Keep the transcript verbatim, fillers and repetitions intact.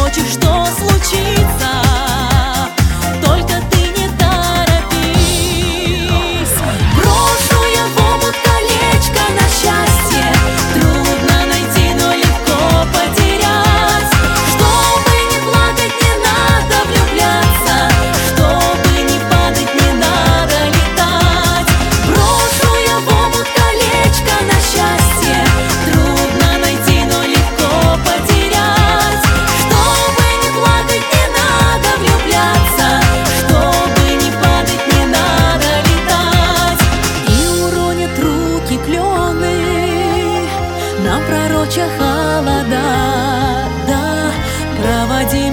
хочешь, что случится, только ты не торопись. Брошу я в омут колечко на счастье, трудно найти, но легко потерять. Чтобы не плакать, не надо влюбляться, чтобы не падать, не надо летать. Брошу я в омут колечко на счастье, трудно найти, но легко потерять. Чтобы не плакать, не надо влюбляться, чтобы не падать, не надо летать. И уронят руки клены, нам пророча холода, да, проводи